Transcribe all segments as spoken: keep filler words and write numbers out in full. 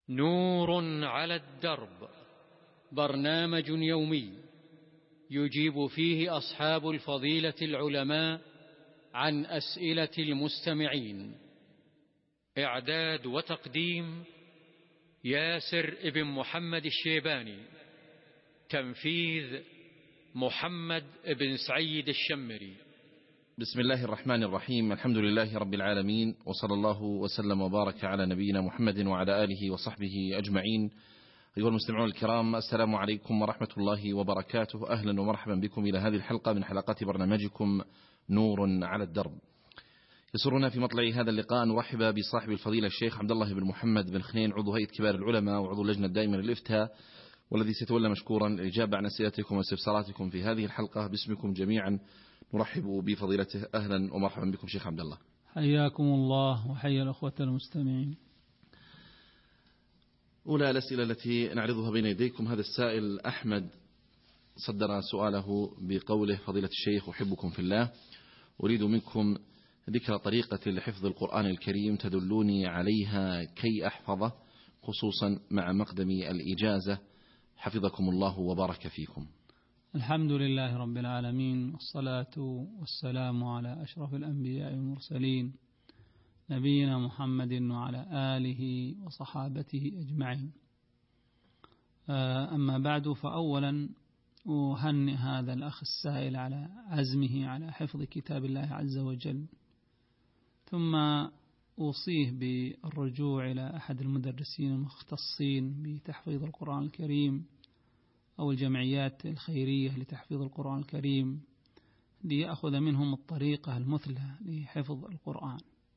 نور على الدرب، برنامج يومي يجيب فيه أصحاب الفضيلة العلماء عن أسئلة المستمعين. إعداد وتقديم ياسر ابن محمد الشيباني. تنفيذ محمد بن سعيد الشمري. بسم الله الرحمن الرحيم. الحمد لله رب العالمين، وصلى الله وسلم وبارك على نبينا محمد وعلى آله وصحبه أجمعين. أيها المستمعون الكرام، السلام عليكم ورحمة الله وبركاته. أهلا ومرحبا بكم إلى هذه الحلقة من حلقات برنامجكم نور على الدرب. يسرنا في مطلع هذا اللقاء أن نرحب بصاحب الفضيلة الشيخ عبد الله بن محمد بن خنين، عضو هيئة كبار العلماء وعضو اللجنة الدائمة للإفتاء، والذي سيتولى مشكورا الإجابة عن أسئلتكم واستفساراتكم في هذه الحلقة. باسمكم جميعا نرحب بفضيلته. أهلا ومرحبا بكم شيخ عبد الله. حياكم الله وحيا الأخوة المستمعين. أولى الأسئلة التي نعرضها بين يديكم، هذا السائل أحمد صدر سؤاله بقوله: فضيلة الشيخ، أحبكم في الله، أريد منكم ذكر طريقة لحفظ القرآن الكريم تدلوني عليها كي أحفظه، خصوصا مع مقدم الإجازة، حفظكم الله وبارك فيكم. الحمد لله رب العالمين، والصلاة والسلام على أشرف الأنبياء والمرسلين، نبينا محمد وعلى آله وصحابته أجمعين. أما بعد، فأولا أهنئ هذا الأخ السائل على عزمه على حفظ كتاب الله عز وجل، ثم أوصيه بالرجوع إلى أحد المدرسين المختصين بتحفيظ القرآن الكريم أو الجمعيات الخيرية لتحفيظ القرآن الكريم ليأخذ منهم الطريقة المثلى لحفظ القرآن.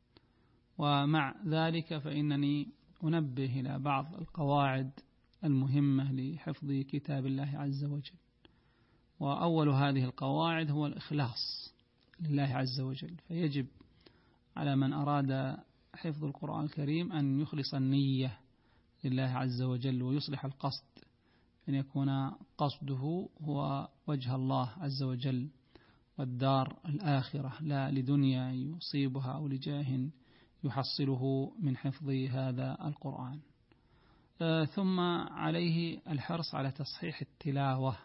ومع ذلك فإنني أنبه إلى بعض القواعد المهمة لحفظ كتاب الله عز وجل. وأول هذه القواعد هو الإخلاص لله عز وجل، فيجب على من أراد حفظ القرآن الكريم أن يخلص النية لله عز وجل ويصلح القصد، أن يكون قصده هو وجه الله عز وجل والدار الآخرة، لا لدنيا يصيبها أو لجاه يحصله من حفظ هذا القرآن. آه ثم عليه الحرص على تصحيح التلاوة،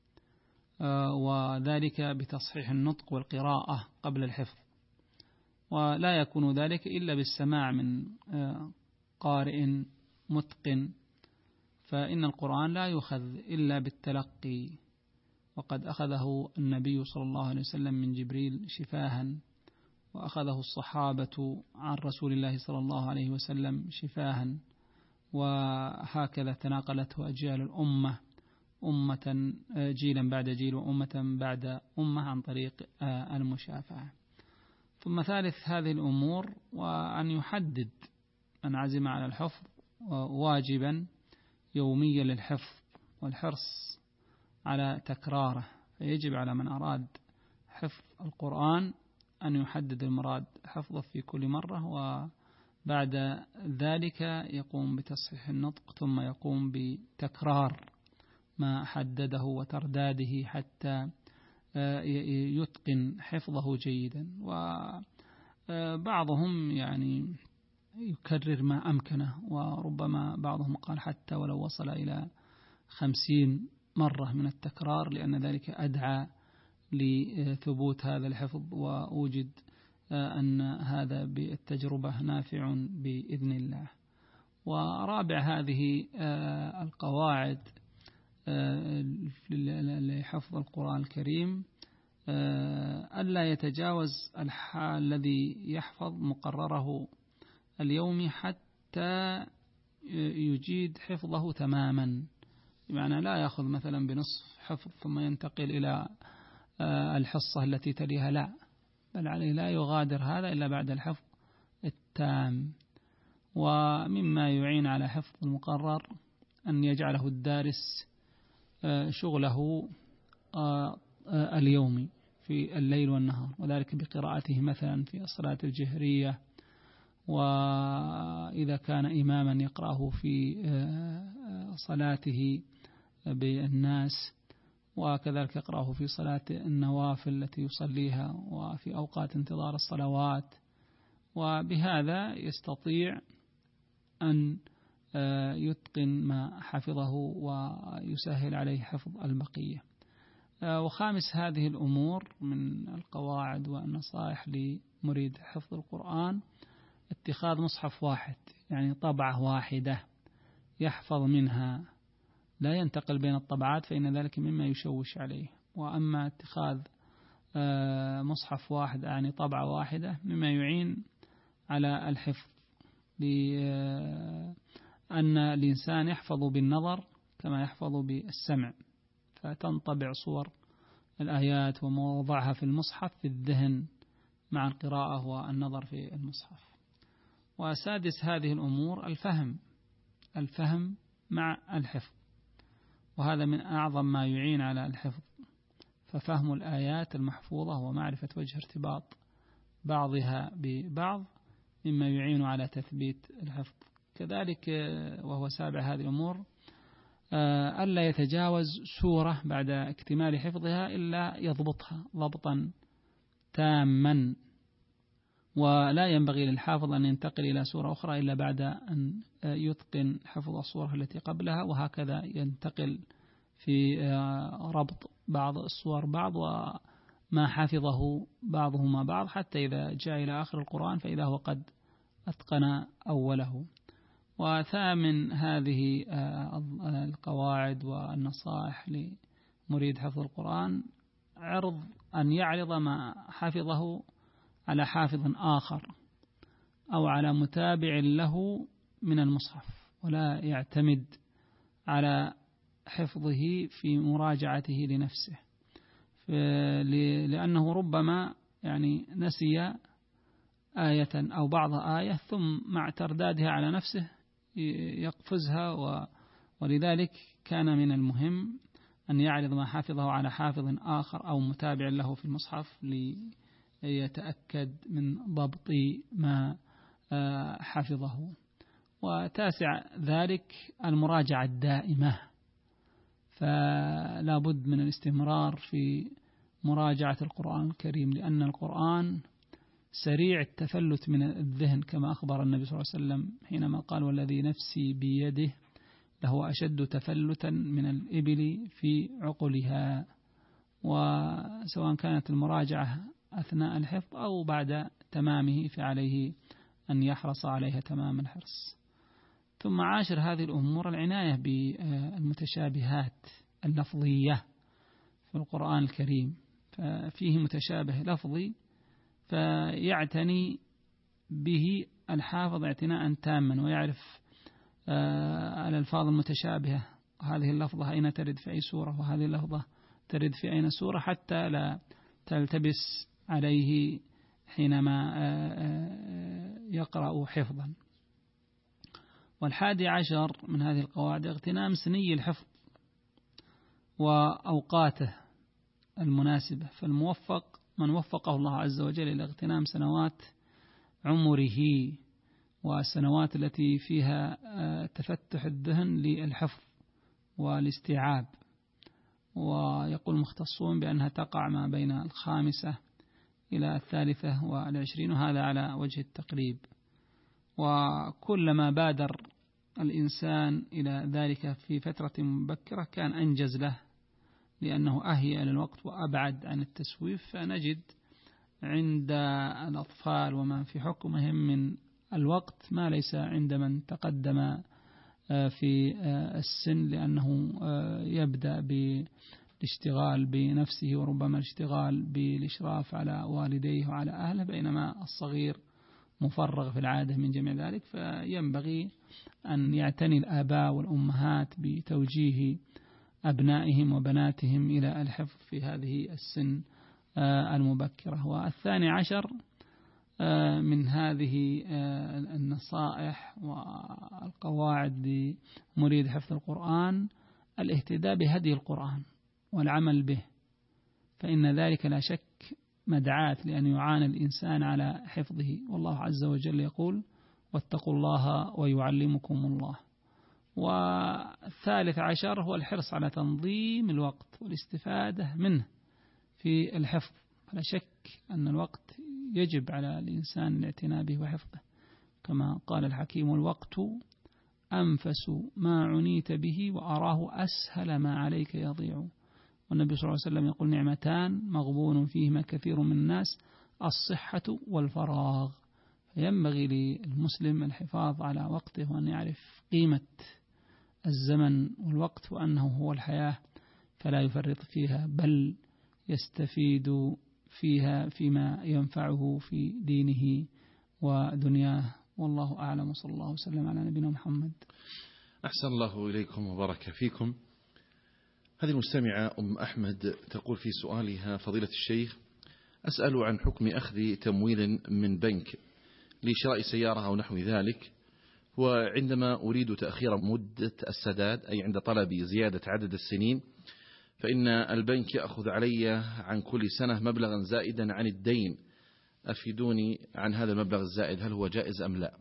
آه وذلك بتصحيح النطق والقراءة قبل الحفظ، ولا يكون ذلك إلا بالسماع من آه قارئ متقن، فإن القرآن لا يؤخذ إلا بالتلقي، وقد أخذه النبي صلى الله عليه وسلم من جبريل شفاها، وأخذه الصحابة عن رسول الله صلى الله عليه وسلم شفاها، وهكذا تناقلته أجيال الأمة، أمة جيلا بعد جيل وأمة بعد أمة عن طريق المشافعة. ثم ثالث هذه الأمور، وأن يحدد من عزم على الحفظ واجبا يوميا للحفظ والحرص على تكراره، فيجب على من أراد حفظ القرآن أن يحدد المراد حفظه في كل مرة، وبعد ذلك يقوم بتصحيح النطق، ثم يقوم بتكرار ما حدده وترداده حتى يتقن حفظه جيدا. وبعضهم يعني يكرر ما أمكنه، وربما بعضهم قال حتى ولو وصل إلى خمسين مرة من التكرار، لأن ذلك أدعى لثبوت هذا الحفظ، وأوجد أن هذا بالتجربة نافع بإذن الله. ورابع هذه القواعد لحفظ للقرآن الكريم ألا يتجاوز الحال الذي يحفظ مقرره اليومي حتى يجيد حفظه تماما، بمعنى لا يأخذ مثلا بنصف حفظ ثم ينتقل إلى الحصة التي تليها، لا، بل عليه لا يغادر هذا إلا بعد الحفظ التام. ومما يعين على حفظ المقرر أن يجعله الدارس شغله اليومي في الليل والنهار، وذلك بقراءته مثلا في الصلاة الجهرية، وإذا كان إماما يقرأه في صلاته بالناس، وكذلك يقرأه في صلاة النوافل التي يصليها وفي أوقات انتظار الصلوات. وبهذا يستطيع أن يتقن ما حفظه ويسهل عليه حفظ البقية. وخامس هذه الأمور من القواعد والنصائح لمريد حفظ القرآن اتخاذ مصحف واحد، يعني طبعة واحدة يحفظ منها، لا ينتقل بين الطبعات فإن ذلك مما يشوش عليه. وأما اتخاذ مصحف واحد يعني طبعة واحدة مما يعين على الحفظ، لأن الإنسان يحفظ بالنظر كما يحفظ بالسمع، فتنطبع صور الآيات وموضعها في المصحف في الذهن مع القراءة والنظر في المصحف. وسادس هذه الأمور الفهم، الفهم مع الحفظ، وهذا من أعظم ما يعين على الحفظ، ففهم الآيات المحفوظة ومعرفة وجه ارتباط بعضها ببعض مما يعين على تثبيت الحفظ. كذلك وهو سابع هذه الأمور ألا يتجاوز سورة بعد اكتمال حفظها إلا يضبطها ضبطا تاما، ولا ينبغي للحافظ أن ينتقل إلى سورة أخرى إلا بعد أن يتقن حفظ الصورة التي قبلها، وهكذا ينتقل في ربط بعض الصور بعض وما حفظه بعضهما بعض، حتى إذا جاء إلى آخر القرآن فإذا هو قد أتقن أوله. وثامن هذه القواعد والنصائح لمريد حفظ القرآن عرض أن يعرض ما حفظه على حافظ آخر أو على متابع له من المصحف، ولا يعتمد على حفظه في مراجعته لنفسه، لأنه ربما يعني نسي آية أو بعض آية ثم مع تردادها على نفسه يقفزها، ولذلك كان من المهم أن يعرض ما حفظه على حافظ آخر أو متابع له في المصحف ليتأكد من ضبط ما حفظه. وتاسع ذلك المراجعة الدائمة، فلا بد من الاستمرار في مراجعة القرآن الكريم، لأن القرآن سريع التفلت من الذهن كما أخبر النبي صلى الله عليه وسلم حينما قال والذي نفسي بيده لهو أشد تفلتا من الإبل في عقلها. وسواء كانت المراجعة أثناء الحفظ أو بعد تمامه فعليه أن يحرص عليها تمام الحرص. ثم عاشر هذه الأمور العناية بالمتشابهات اللفظية في القرآن الكريم، ففيه متشابه لفظي فيعتني به الحافظ اعتناء تاما ويعرف الألفاظ المتشابهة، هذه اللفظة أين ترد في أي سورة وهذه اللفظة ترد في أين سورة، حتى لا تلتبس عليه حينما يقرأ حفظا. والحادي عشر من هذه القواعد اغتنام سني الحفظ وأوقاته المناسبة، فالموفق من وفقه الله عز وجل إلى اغتنام سنوات عمره والسنوات التي فيها تفتح الذهن للحفظ والاستيعاب. ويقول المختصون بأنها تقع ما بين الخامسة إلى الثالثة والعشرين، وهذا على وجه التقريب. وكلما بادر الإنسان إلى ذلك في فترة مبكرة كان أنجز له، لأنه أهيأ للوقت وأبعد عن التسويف. فنجد عند الأطفال وما في حكمهم من الوقت ما ليس عند من تقدم في السن، لأنه يبدأ بالاشتغال بنفسه وربما الاشتغال بالإشراف على والديه وعلى أهله، بينما الصغير مفرغ في العادة من جميع ذلك. فينبغي أن يعتني الآباء والأمهات بتوجيه أبنائهم وبناتهم إلى الحفظ في هذه السن المبكرة. والثاني عشر من هذه النصائح والقواعد لمريد حفظ القرآن الاهتداء بهدي القرآن والعمل به، فإن ذلك لا شك مدعاة لأن يعان الإنسان على حفظه، والله عز وجل يقول واتقوا الله ويعلمكم الله. والثالث عشر هو الحرص على تنظيم الوقت والاستفادة منه في الحفظ، فلا شك أن الوقت يجب على الإنسان الاعتناء به وحفظه، كما قال الحكيم الوقت أنفس ما عنيت به وأراه أسهل ما عليك يضيع. والنبي صلى الله عليه وسلم يقول نعمتان مغبون فيهما كثير من الناس الصحة والفراغ. فينبغي للمسلم الحفاظ على وقته وأن يعرف قيمة الزمن والوقت وأنه هو الحياة، فلا يفرط فيها بل يستفيد فيها فيما ينفعه في دينه ودنياه. والله أعلم، وصلى الله وسلم على نبينا محمد. أحسن الله إليكم وبارك فيكم. هذه المستمعة أم أحمد تقول في سؤالها: فضيلة الشيخ، أسأل عن حكم أخذ تمويل من بنك لشراء سيارة أو نحو ذلك، وعندما أريد تأخير مدة السداد أي عند طلب زيادة عدد السنين، فإن البنك يأخذ علي عن كل سنة مبلغا زائدا عن الدين، أفيدوني عن هذا المبلغ الزائد، هل هو جائز أم لا؟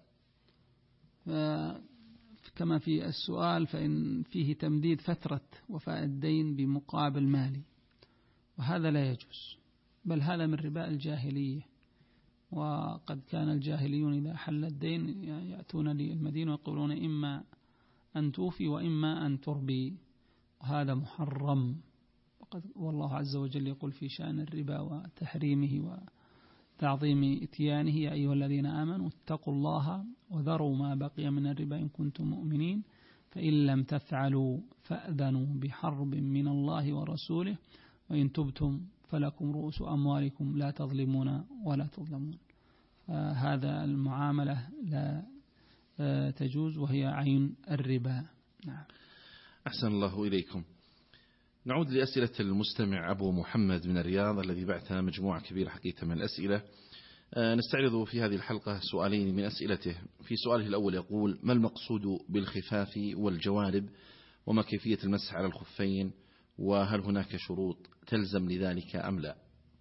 كما في السؤال فإن فيه تمديد فترة وفاء الدين بمقابل مالي، وهذا لا يجوز، بل هذا من رباء الجاهلية. وقد كان الجاهليون إذا حل الدين يأتون للمدينة ويقولون إما أن توفي وإما أن تربي، وهذا محرم. وقد والله عز وجل يقول في شأن الربا وتحريمه وتعظيم إتيانه: يا أيها الذين آمنوا اتقوا الله وذروا ما بقي من الربا إن كنتم مؤمنين فإن لم تفعلوا فأذنوا بحرب من الله ورسوله وإن تبتم فلكم رؤوس أموالكم لا تظلمون ولا تظلمون. هذا المعاملة لا تجوز وهي عين الربا. نعم. أحسن الله إليكم. نعود لأسئلة المستمع أبو محمد من الرياض الذي بعث مجموعة كبيرة حقيقة من الأسئلة. نستعرض في هذه الحلقة سؤالين من أسئلته. في سؤاله الأول يقول: ما المقصود بالخفاف والجوارب، وما كيفية المسح على الخفين، وهل هناك شروط تلزم لذلك أم لا؟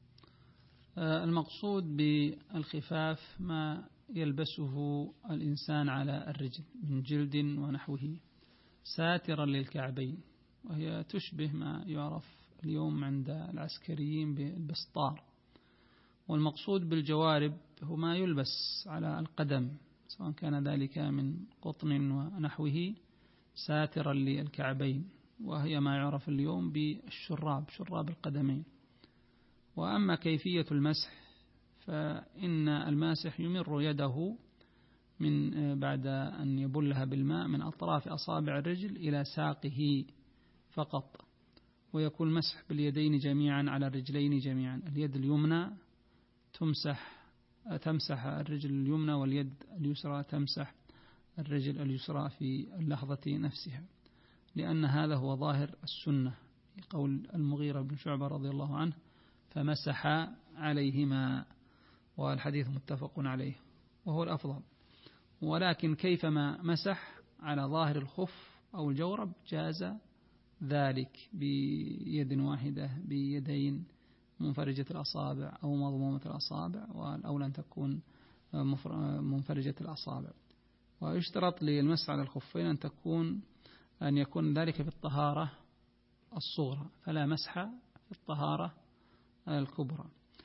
المقصود بالخفاف ما يلبسه الإنسان على الرجل من جلد ونحوه ساترا للكعبين، وهي تشبه ما يعرف اليوم عند العسكريين بالبسطار. والمقصود بالجوارب هو ما يلبس على القدم سواء كان ذلك من قطن ونحوه ساترا للكعبين، وهي ما يعرف اليوم بالشراب، شراب القدمين. وأما كيفية المسح فإن الماسح يمر يده من بعد أن يبلها بالماء من أطراف أصابع الرجل إلى ساقه فقط، ويكون المسح باليدين جميعا على الرجلين جميعا. اليد اليمنى تمسح تمسح الرجل اليمنى، واليد اليسرى تمسح الرجل اليسرى في اللحظة نفسها، لأن هذا هو ظاهر السنة، قول المغيرة بن شعبة رضي الله عنه: فمسح عليهما، والحديث متفق عليه وهو الأفضل. ولكن كيفما مسح على ظاهر الخف أو الجورب جاز ذلك بيد واحدة، بيدين منفرجة الأصابع أو مضمومة الأصابع، والأولى أن تكون منفرجة الأصابع. ويشترط للمسح على الخفين أن تكون أن يكون ذلك في الطهارة الصغرى، فلا مسح في الطهارة الكبرى،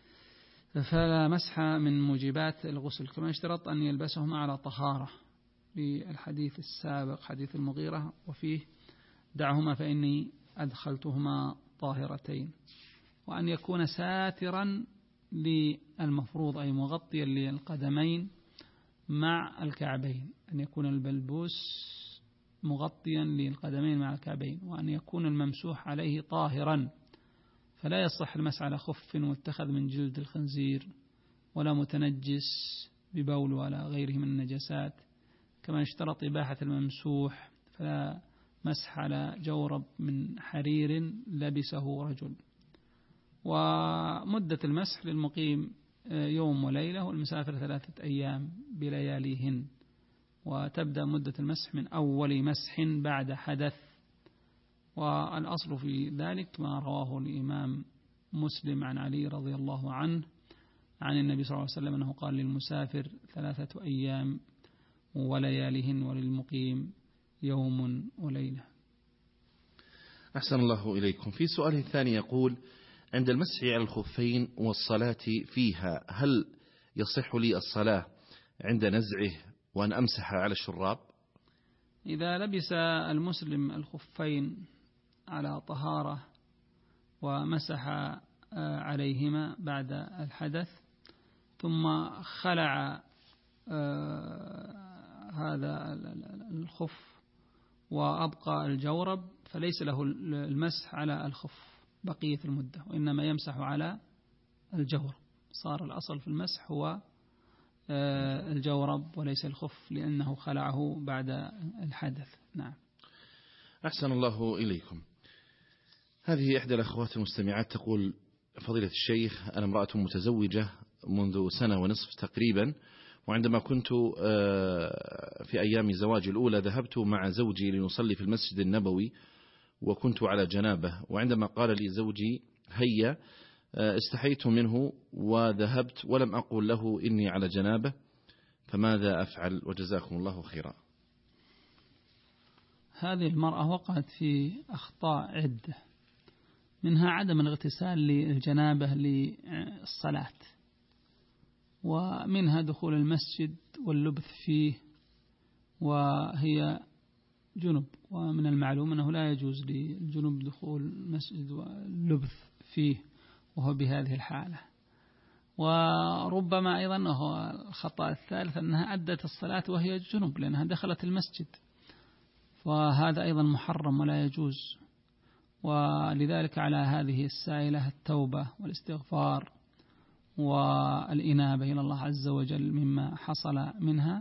فلا مسح من موجبات الغسل. كما يشترط أن يلبسهما على طهارة بالحديث السابق حديث المغيرة وفيه: دعهما فإني أدخلتهما طاهرتين. وأن يكون ساترا للمفروض أي مغطيا للقدمين مع الكعبين، أن يكون البلبوس مغطيا للقدمين مع الكعبين، وأن يكون الممسوح عليه طاهرا، فلا يصح المسح على خف متخذ من جلد الخنزير ولا متنجس ببول ولا غيره من النجاسات. كما يشترط إباحة الممسوح، فلا مسح على جورب من حرير لبسه رجل. ومدة المسح للمقيم يوم وليلة، والمسافر ثلاثة أيام بلياليهن. وتبدأ مدة المسح من أول مسح بعد حدث. والأصل في ذلك ما رواه الإمام مسلم عن علي رضي الله عنه عن النبي صلى الله عليه وسلم أنه قال: للمسافر ثلاثة أيام ولياليهن، وللمقيم يوم وليلة. أحسن الله إليكم. في سؤال الثاني يقول: عند المسح على الخفين والصلاة فيها، هل يصح لي الصلاة عند نزعه وأن أمسح على الشراب؟ إذا لبس المسلم الخفين على طهارة ومسح عليهما بعد الحدث ثم خلع هذا الخف وأبقى الجورب فليس له المسح على الخف بقية المدة، وإنما يمسح على الجورب. صار الأصل في المسح هو الجورب وليس الخف لأنه خلعه بعد الحدث. نعم. أحسن الله إليكم. هذه إحدى الأخوات المستمعات تقول: فضيلة الشيخ، أنا امرأة متزوجة منذ سنة ونصف تقريبا، وعندما كنت في أيام زواجي الأولى ذهبت مع زوجي لنصلي في المسجد النبوي وكنت على جنابه، وعندما قال لي زوجي هيا استحيت منه وذهبت ولم أقول له إني على جنابه، فماذا أفعل؟ وجزاكم الله خيرا. هذه المرأة وقعت في أخطاء عدة، منها عدم الاغتسال للجنابة للصلاة، ومنها دخول المسجد واللبث فيه وهي جنب، ومن المعلوم أنه لا يجوز للجنب دخول المسجد واللبث فيه وهو بهذه الحالة. وربما أيضا هو الخطأ الثالث أنها أدت الصلاة وهي جنب لأنها دخلت المسجد، وهذا أيضا محرم ولا يجوز. ولذلك على هذه السائلة التوبة والاستغفار والإنابة إلى الله عز وجل مما حصل منها،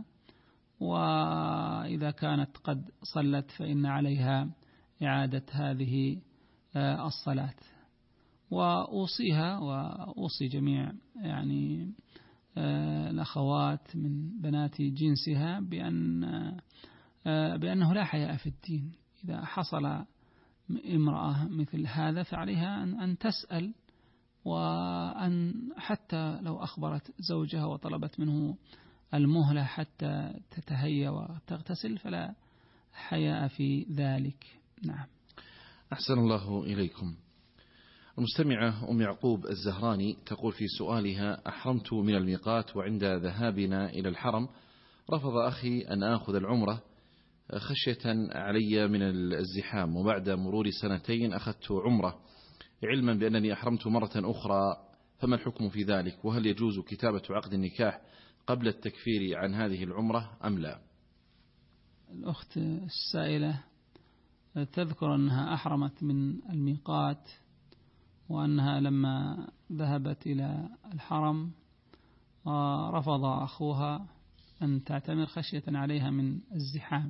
وإذا كانت قد صلت فإن عليها إعادة هذه الصلاة. وأوصيها وأوصي جميع يعني الأخوات من بنات جنسها بأن بأنه لا حياء في الدين. إذا حصل امرأة مثل هذا فعليها أن تسأل، وأن حتى لو أخبرت زوجها وطلبت منه المهلة حتى تتهيأ وتغتسل فلا حياء في ذلك. نعم. أحسن الله إليكم. المستمعة أم يعقوب الزهراني تقول في سؤالها: أحرمت من الميقات، وعند ذهابنا إلى الحرم رفض أخي أن آخذ العمرة خشية علي من الزحام، وبعد مرور سنتين أخذت عمرة علما بأنني أحرمت مرة أخرى، فما الحكم في ذلك؟ وهل يجوز كتابة عقد النكاح قبل التكفير عن هذه العمرة أم لا؟ الأخت السائلة تذكر أنها أحرمت من الميقات، وأنها لما ذهبت إلى الحرم رفض أخوها أن تعتمر خشية عليها من الزحام،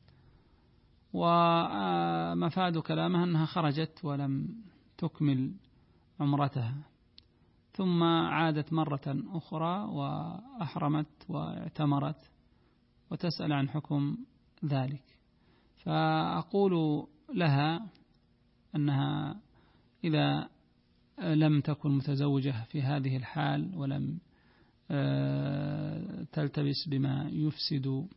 ومفاد كلامها أنها خرجت ولم تكمل عمرتها، ثم عادت مرة أخرى وأحرمت واعتمرت وتسأل عن حكم ذلك. فأقول لها أنها إذا لم تكن متزوجة في هذه الحال ولم تلتبس بما يفسد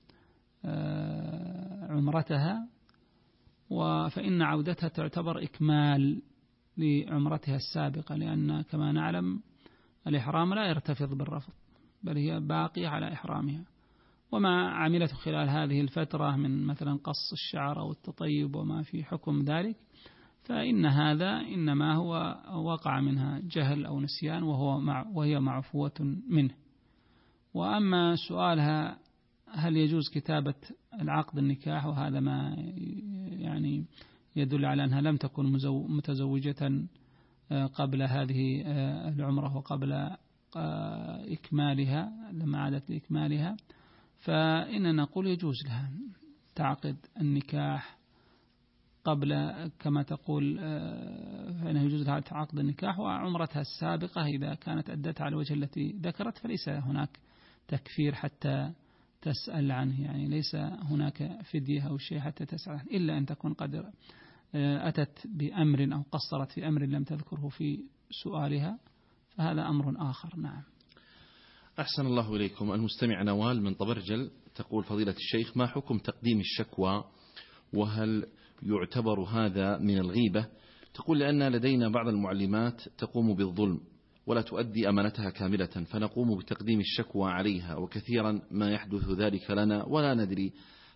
عمرتها، فإن عودتها تعتبر إكمال لعمرتها السابقة، لأن كما نعلم الإحرام لا يرتفض بالرفض بل هي باقية على إحرامها، وما عملته خلال هذه الفترة من مثلا قص الشعر أو التطيب وما في حكم ذلك فإن هذا إنما هو وقع منها جهل أو نسيان وهو مع وهي معفوة منه. وأما سؤالها هل يجوز كتابة العقد النكاح، وهذا ما يعني يدل على أنها لم تكن متزوجة قبل هذه العمرة وقبل إكمالها لما عادت لإكمالها، فإننا نقول يجوز لها تعقد النكاح قبل كما تقول، فإنه يجوز لها عقد النكاح وعمرتها السابقة إذا كانت أدتها على الوجه التي ذكرت، فليس هناك تكفير حتى تسأل عنه، يعني ليس هناك فدية أو شيء حتى تسأل عنه، إلا أن تكون قد أتت بأمر أو قصرت في أمر لم تذكره في سؤالها، فهذا أمر آخر. نعم. أحسن الله إليكم. المستمع نوال من طبرجل تقول: فضيلة الشيخ، ما حكم تقديم الشكوى، وهل يعتبر هذا من الغيبة؟ تقول: لأن لدينا بعض المعلمات تقوم بالظلم ولا تؤدي أمانتها كاملة، فنقوم بتقديم الشكوى عليها، وكثيرا ما يحدث ذلك لنا ولا ندري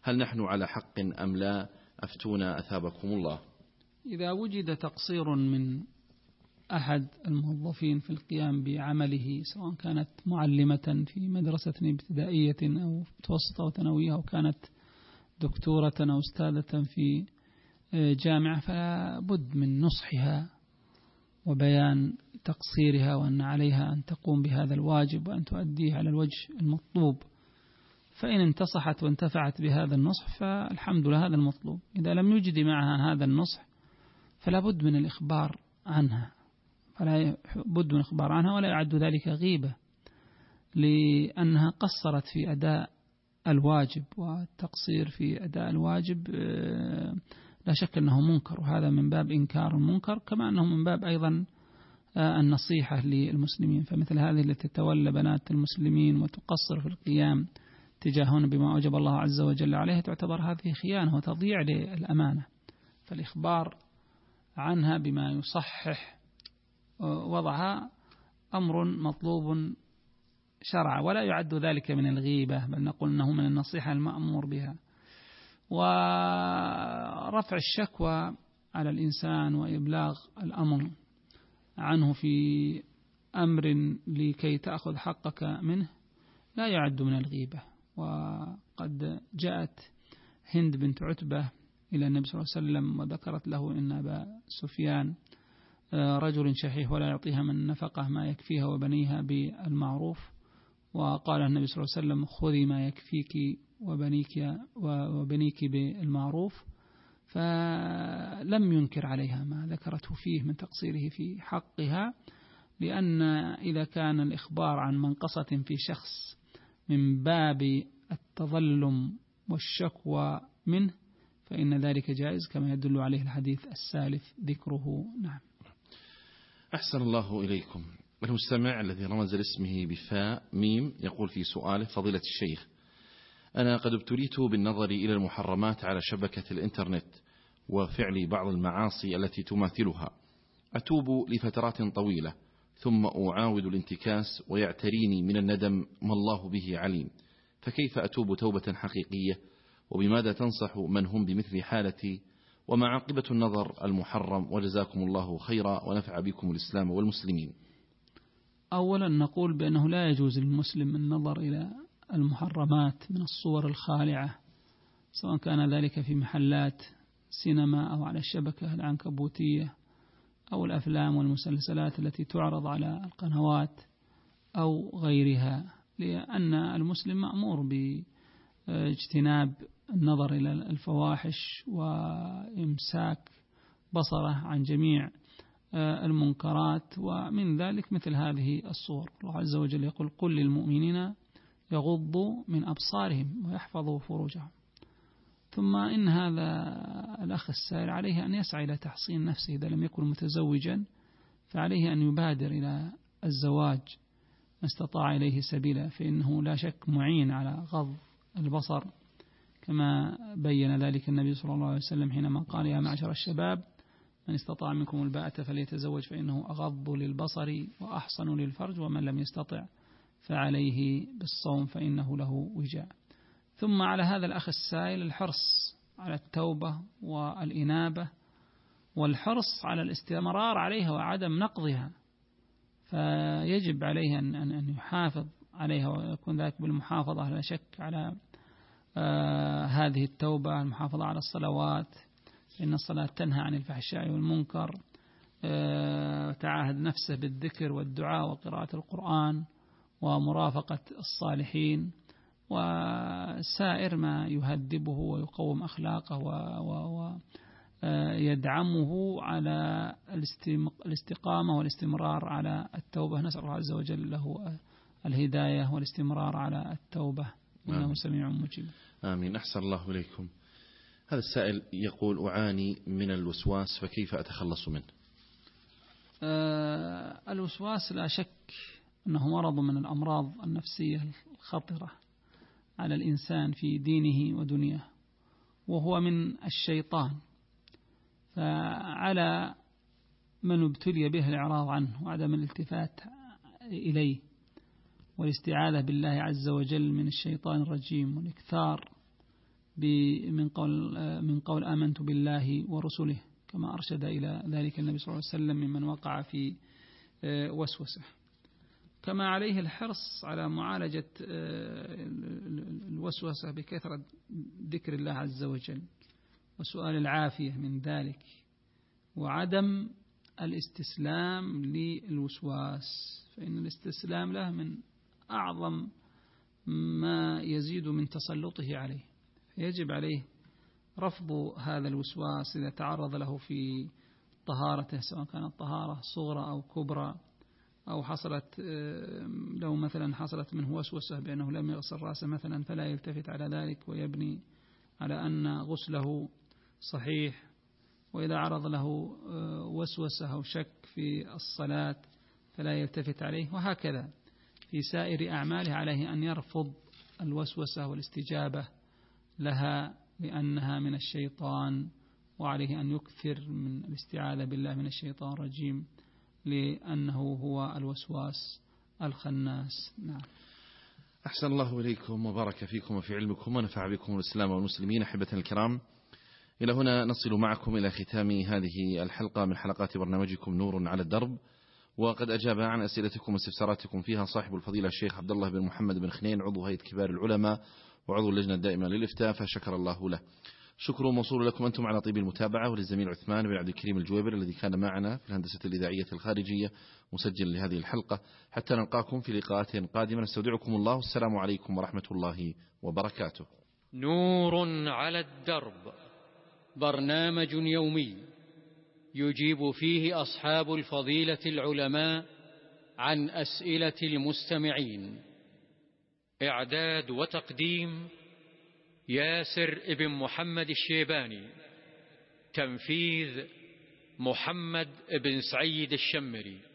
هل نحن على حق أم لا؟ أفتونا أثابكم الله. إذا وجد تقصير من أحد الموظفين في القيام بعمله، سواء كانت معلمة في مدرسة ابتدائية أو متوسطة وثانوية، أو كانت دكتورة أو أستاذة في جامعة، فلا بد من نصحها وبيان تقصيرها، وأن عليها أن تقوم بهذا الواجب وأن تؤديه على الوجه المطلوب. فإن انتصحت وانتفعت بهذا النصح فالحمد لله، هذا المطلوب. إذا لم يجد معها هذا النصح فلا بد من الإخبار عنها، فلا بد من الإخبار عنها، ولا يعد ذلك غيبة، لأنها قصرت في أداء الواجب، والتقصير في أداء الواجب لا شك أنه منكر، وهذا من باب إنكار المنكر، كما أنه من باب أيضا النصيحة للمسلمين. فمثل هذه التي تتولى بنات المسلمين وتقصر في القيام تجاههم بما أوجب الله عز وجل عليها، تعتبر هذه خيانة وتضييع للأمانة. فالإخبار عنها بما يصحح وضعها أمر مطلوب شرعا، ولا يعد ذلك من الغيبة، بل نقول أنه من النصيحة المأمور بها. ورفع الشكوى على الإنسان وإبلاغ الأمر عنه في أمر لكي تأخذ حقك منه لا يعد من الغيبة. وقد جاءت هند بنت عتبة إلى النبي صلى الله عليه وسلم وذكرت له إن أبا سفيان رجل شحيح ولا يعطيها من نفقه ما يكفيها وبنيها بالمعروف، وقال النبي صلى الله عليه وسلم: خذي ما يكفيك وبنيك وبنيك بالمعروف. فلم ينكر عليها ما ذكرته فيه من تقصيره في حقها، لأن إذا كان الإخبار عن منقصة في شخص من باب التظلم والشكوى منه فإن ذلك جائز، كما يدل عليه الحديث السالف ذكره. نعم. أحسن الله إليكم. المستمع الذي رمز لاسمه بفاء ميم يقول في سؤاله: فضيلة الشيخ، أنا قد ابتليت بالنظر إلى المحرمات على شبكة الإنترنت وفعل بعض المعاصي التي تماثلها، أتوب لفترات طويلة ثم أعاود الانتكاس ويعتريني من الندم ما الله به عليم، فكيف أتوب توبة حقيقية؟ وبماذا تنصح من هم بمثل حالتي؟ وما عاقبة النظر المحرم؟ وجزاكم الله خيرا ونفع بكم الإسلام والمسلمين. أولا نقول بأنه لا يجوز للمسلم النظر إلى المحرمات من الصور الخالعة، سواء كان ذلك في محلات سينما أو على الشبكة العنكبوتية أو الأفلام والمسلسلات التي تعرض على القنوات أو غيرها، لأن المسلم مأمور باجتناب النظر إلى الفواحش وإمساك بصره عن جميع المنكرات، ومن ذلك مثل هذه الصور. الله عز وجل يقول: قل للمؤمنين يغضوا من أبصارهم ويحفظوا فروجهم. ثم إن هذا الأخ السائل عليه أن يسعى إلى تحصين نفسه، إذا لم يكن متزوجا فعليه أن يبادر إلى الزواج ما استطاع إليه سبيلا، فإنه لا شك معين على غض البصر، كما بين ذلك النبي صلى الله عليه وسلم حينما قال: يا معشر الشباب من استطاع منكم الباءة فليتزوج فإنه أغض للبصر وأحصن للفرج، ومن لم يستطع فعليه بالصوم فإنه له وجاء. ثم على هذا الأخ السائل الحرص على التوبة والإنابة، والحرص على الاستمرار عليها وعدم نقضها، فيجب عليه أن يحافظ عليها، ويكون ذلك بالمحافظة لا شك على آه هذه التوبة، المحافظة على الصلوات، إن الصلاة تنهى عن الفحشاء والمنكر، آه تعاهد نفسه بالذكر والدعاء وقراءة القرآن ومرافقة الصالحين، وسائر ما يهذبه ويقوم أخلاقه ويدعمه على الاستقامة والاستمرار على التوبة. نسأل الله عز وجل له الهداية والاستمرار على التوبة، إنه سميع مجيب. آمين. أحسن الله إليكم. هذا السائل يقول: أعاني من الوسواس فكيف أتخلص منه؟ آه الوسواس لا شك أنه مرض من الأمراض النفسية الخطرة على الإنسان في دينه ودنياه، وهو من الشيطان، فعلى من ابتلي به الإعراض عنه وعدم الالتفات إليه والاستعاذة بالله عز وجل من الشيطان الرجيم، والإكثار من قول من قول آمنت بالله ورسله، كما أرشد إلى ذلك النبي صلى الله عليه وسلم ممن وقع في وسوسة. كما عليه الحرص على معالجة الوسوسة بكثرة ذكر الله عز وجل وسؤال العافية من ذلك، وعدم الاستسلام للوسواس، فإن الاستسلام له من أعظم ما يزيد من تسلطه عليه، فيجب عليه رفض هذا الوسواس إذا تعرض له في طهارته، سواء كانت طهارة صغرى أو كبرى، أو حصلت لو مثلا حصلت منه وسوسة بأنه لم يغسل رأسه مثلا، فلا يلتفت على ذلك ويبني على أن غسله صحيح. وإذا عرض له وسوسة أو شك في الصلاة فلا يلتفت عليه، وهكذا في سائر أعماله عليه أن يرفض الوسوسة والاستجابة لها لأنها من الشيطان، وعليه أن يكثر من الاستعاذة بالله من الشيطان الرجيم لأنه هو الوسواس الخناس. نعم. أحسن الله إليكم وبارك فيكم وفي علمكم ونفع بكم الإسلام والمسلمين. أحبتنا الكرام، إلى هنا نصل معكم إلى ختام هذه الحلقة من حلقات برنامجكم نور على الدرب، وقد أجاب عن أسئلتكم واستفساراتكم فيها صاحب الفضيلة الشيخ عبد الله بن محمد بن خنين، عضو هيئة كبار العلماء وعضو اللجنة الدائمة للإفتاء، فشكر الله له. شكر موصول لكم أنتم على طيب المتابعة، وللزميل عثمان بن عبد الكريم الجويبر الذي كان معنا في الهندسة الإذاعية الخارجية مسجل لهذه الحلقة. حتى نلقاكم في لقاءات قادمة، نستودعكم الله، والسلام عليكم ورحمة الله وبركاته. نور على الدرب، برنامج يومي يجيب فيه أصحاب الفضيلة العلماء عن أسئلة المستمعين. إعداد وتقديم ياسر ابن محمد الشيباني. تنفيذ محمد بن سعيد الشمري.